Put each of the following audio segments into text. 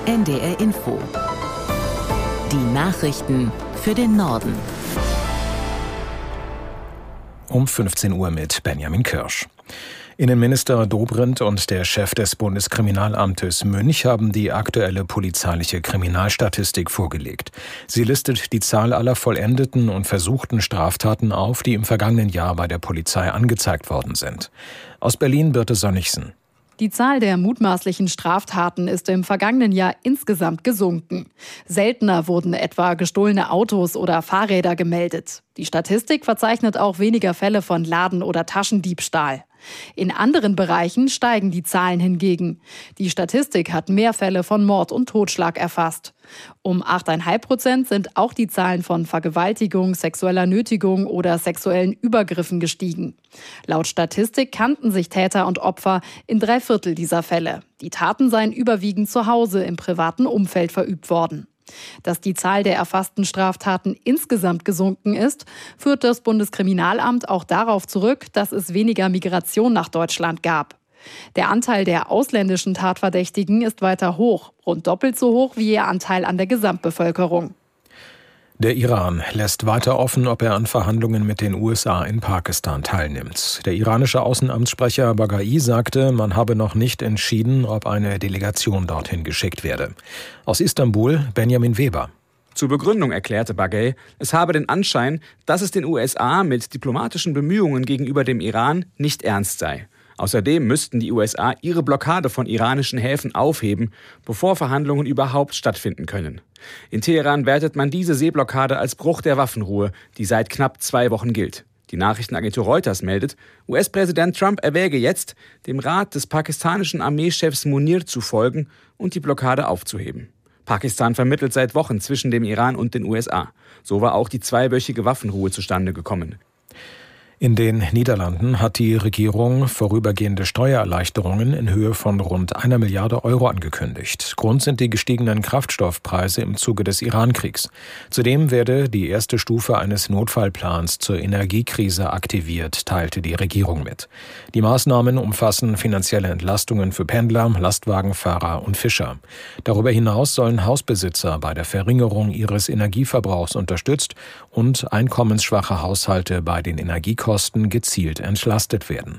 NDR Info. Die Nachrichten für den Norden. Um 15 Uhr mit Benjamin Kirsch. Innenminister Dobrindt und der Chef des Bundeskriminalamtes Münch haben die aktuelle polizeiliche Kriminalstatistik vorgelegt. Sie listet die Zahl aller vollendeten und versuchten Straftaten auf, die im vergangenen Jahr bei der Polizei angezeigt worden sind. Aus Berlin Birte Sönnigsen. Die Zahl der mutmaßlichen Straftaten ist im vergangenen Jahr insgesamt gesunken. Seltener wurden etwa gestohlene Autos oder Fahrräder gemeldet. Die Statistik verzeichnet auch weniger Fälle von Laden- oder Taschendiebstahl. In anderen Bereichen steigen die Zahlen hingegen. Die Statistik hat mehr Fälle von Mord und Totschlag erfasst. Um 8,5% sind auch die Zahlen von Vergewaltigung, sexueller Nötigung oder sexuellen Übergriffen gestiegen. Laut Statistik kannten sich Täter und Opfer in 3/4 dieser Fälle. Die Taten seien überwiegend zu Hause im privaten Umfeld verübt worden. Dass die Zahl der erfassten Straftaten insgesamt gesunken ist, führt das Bundeskriminalamt auch darauf zurück, dass es weniger Migration nach Deutschland gab. Der Anteil der ausländischen Tatverdächtigen ist weiter hoch, rund doppelt so hoch wie ihr Anteil an der Gesamtbevölkerung. Der Iran lässt weiter offen, ob er an Verhandlungen mit den USA in Pakistan teilnimmt. Der iranische Außenamtssprecher Baghai sagte, man habe noch nicht entschieden, ob eine Delegation dorthin geschickt werde. Aus Istanbul Benjamin Weber. Zur Begründung erklärte Baghai, es habe den Anschein, dass es den USA mit diplomatischen Bemühungen gegenüber dem Iran nicht ernst sei. Außerdem müssten die USA ihre Blockade von iranischen Häfen aufheben, bevor Verhandlungen überhaupt stattfinden können. In Teheran wertet man diese Seeblockade als Bruch der Waffenruhe, die seit knapp 2 Wochen gilt. Die Nachrichtenagentur Reuters meldet, US-Präsident Trump erwäge jetzt, dem Rat des pakistanischen Armeechefs Munir zu folgen und die Blockade aufzuheben. Pakistan vermittelt seit Wochen zwischen dem Iran und den USA. So war auch die 2-wöchige Waffenruhe zustande gekommen. In den Niederlanden hat die Regierung vorübergehende Steuererleichterungen in Höhe von rund 1 Milliarde Euro angekündigt. Grund sind die gestiegenen Kraftstoffpreise im Zuge des Iran-Kriegs. Zudem werde die erste Stufe eines Notfallplans zur Energiekrise aktiviert, teilte die Regierung mit. Die Maßnahmen umfassen finanzielle Entlastungen für Pendler, Lastwagenfahrer und Fischer. Darüber hinaus sollen Hausbesitzer bei der Verringerung ihres Energieverbrauchs unterstützt und einkommensschwache Haushalte bei den Energiekosten gezielt entlastet werden.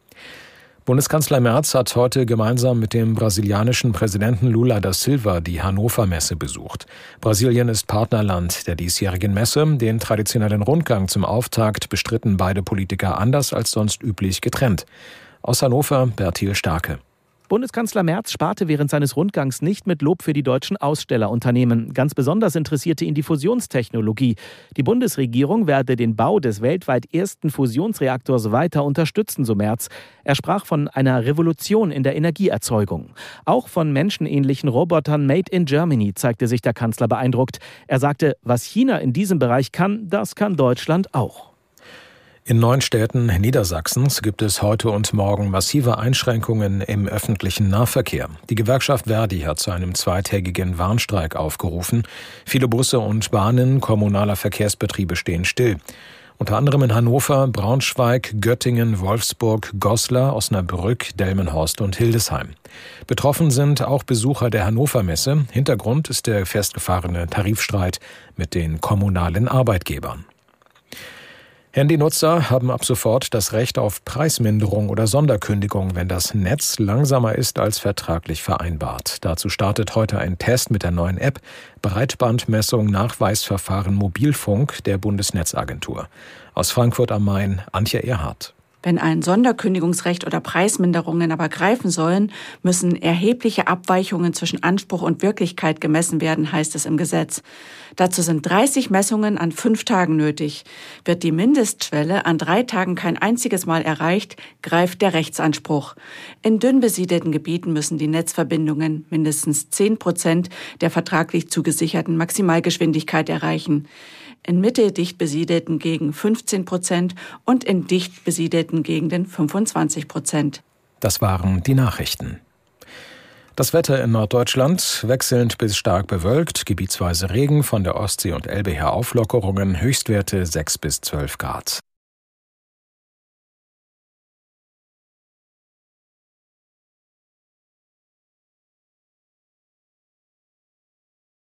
Bundeskanzler Merz hat heute gemeinsam mit dem brasilianischen Präsidenten Lula da Silva die Hannover Messe besucht. Brasilien ist Partnerland der diesjährigen Messe. Den traditionellen Rundgang zum Auftakt bestritten beide Politiker anders als sonst üblich getrennt. Aus Hannover Bertil Starke. Bundeskanzler Merz sparte während seines Rundgangs nicht mit Lob für die deutschen Ausstellerunternehmen. Ganz besonders interessierte ihn die Fusionstechnologie. Die Bundesregierung werde den Bau des weltweit ersten Fusionsreaktors weiter unterstützen, so Merz. Er sprach von einer Revolution in der Energieerzeugung. Auch von menschenähnlichen Robotern made in Germany zeigte sich der Kanzler beeindruckt. Er sagte, was China in diesem Bereich kann, das kann Deutschland auch. In 9 Städten Niedersachsens gibt es heute und morgen massive Einschränkungen im öffentlichen Nahverkehr. Die Gewerkschaft Verdi hat zu einem 2-tägigen Warnstreik aufgerufen. Viele Busse und Bahnen kommunaler Verkehrsbetriebe stehen still. Unter anderem in Hannover, Braunschweig, Göttingen, Wolfsburg, Goslar, Osnabrück, Delmenhorst und Hildesheim. Betroffen sind auch Besucher der Hannover Messe. Hintergrund ist der festgefahrene Tarifstreit mit den kommunalen Arbeitgebern. Handynutzer haben ab sofort das Recht auf Preisminderung oder Sonderkündigung, wenn das Netz langsamer ist als vertraglich vereinbart. Dazu startet heute ein Test mit der neuen App Breitbandmessung Nachweisverfahren Mobilfunk der Bundesnetzagentur. Aus Frankfurt am Main Antje Erhardt. Wenn ein Sonderkündigungsrecht oder Preisminderungen aber greifen sollen, müssen erhebliche Abweichungen zwischen Anspruch und Wirklichkeit gemessen werden, heißt es im Gesetz. Dazu sind 30 Messungen an 5 Tagen nötig. Wird die Mindestschwelle an 3 Tagen kein einziges Mal erreicht, greift der Rechtsanspruch. In dünn besiedelten Gebieten müssen die Netzverbindungen mindestens 10% der vertraglich zugesicherten Maximalgeschwindigkeit erreichen. In mitteldicht besiedelten Gegenden 15% und in dicht besiedelten Gegenden 25%. Das waren die Nachrichten. Das Wetter in Norddeutschland wechselnd bis stark bewölkt, gebietsweise Regen, von der Ostsee und Elbe her Auflockerungen, Höchstwerte 6 bis 12 Grad.